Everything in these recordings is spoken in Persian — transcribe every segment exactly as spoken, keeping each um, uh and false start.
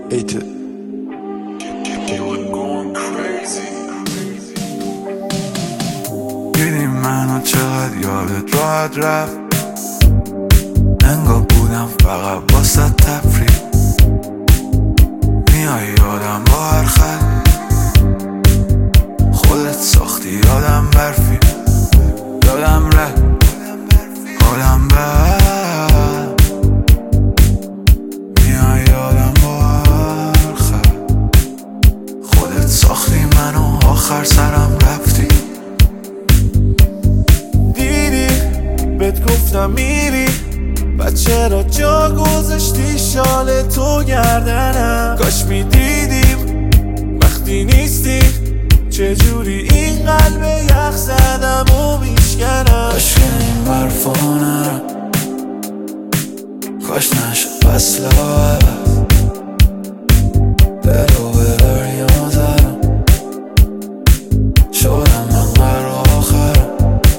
Ate it. دیدی منو چقدر یادت راحت رفت، انگار بودم فقط واسه تفریح. میای یادم با هر خط، خودت ساختی یادم برفی. یادم رفت حالم بد، میای یادم با هر خط، خودت ساختی منو آخر سرم رفتی. دیدی بهت گفتم میری، بعد چرا جا گذاشتی شال تو گردنم؟ کاش میدیدیم وقتی نیستی چجوری این قلب یخ زدم و میشکنم. کاش که این برفا نرم، کاش نشد فصل عوض، دلو به دریا زدم، شدم من قرار آخرم.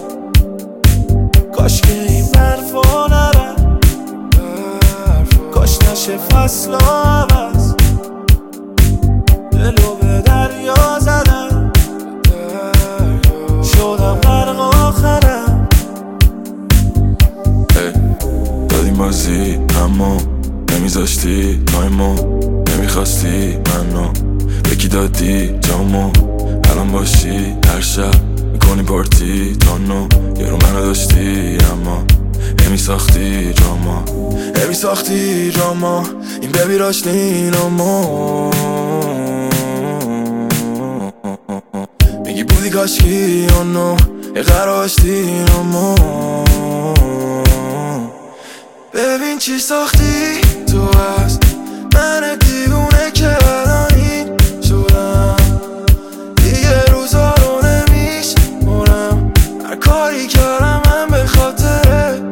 کاش که این برفا نرم، کاش نشه فصل عوض، دلو به دریا زدم، شدم غرق آخرم. دادیم بازی اما نمیذاشتی تایمو، نمیخواستی منو یکی دادی جامو. الان باشی هر شب میکنی پارتی تانو، یه رو منو داشتی اما نمیساختی جاما، نمیساختی جاما. این ببی راشنین اما میگی بودی کاشکی اونو یه قراشتی اما. ببین چی ساختی تو از من دیوونه که الانی شدم، دیگه روزا رو نمیشمرم، هر کاری کردم من به خاطره.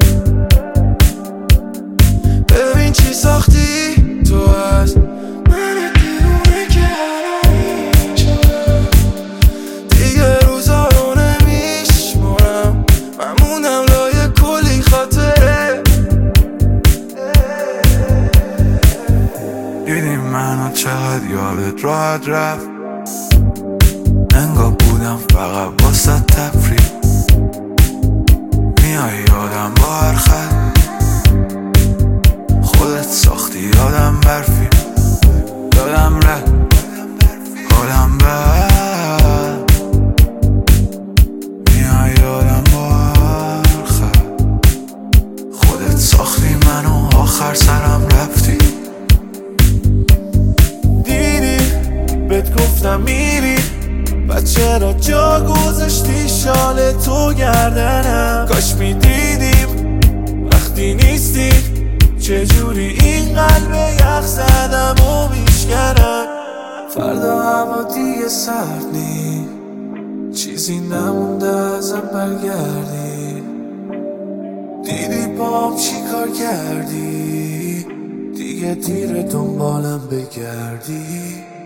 ببین چی ساختی تو از من دیوونه که الانی شدم، دیگه روزا رو نمیشمرم، من موندم لای کلی خاطره. دیدی منو چقدر یادت راحت رفت، انگار بودم فقط واسه تفریح. میای یادم با هر خط، خودت ساختی یادم برفی. یادم رفت حالم بد، میای یادم با هر خط، خودت ساختی منو آخر سرم رفتی. بهت گفتم میری، بعد چرا جا گذاشتی شال تو گردنم؟ کاش میدیدیم وقتی نیستی چجوری این قلب یخ زدم و میشکنم. فردا هوا دیگه سرد نی، چیزی نمونده ازم برگردی. دیدی بام چی کار کردی، دیگه دیر دنبالم بگردی.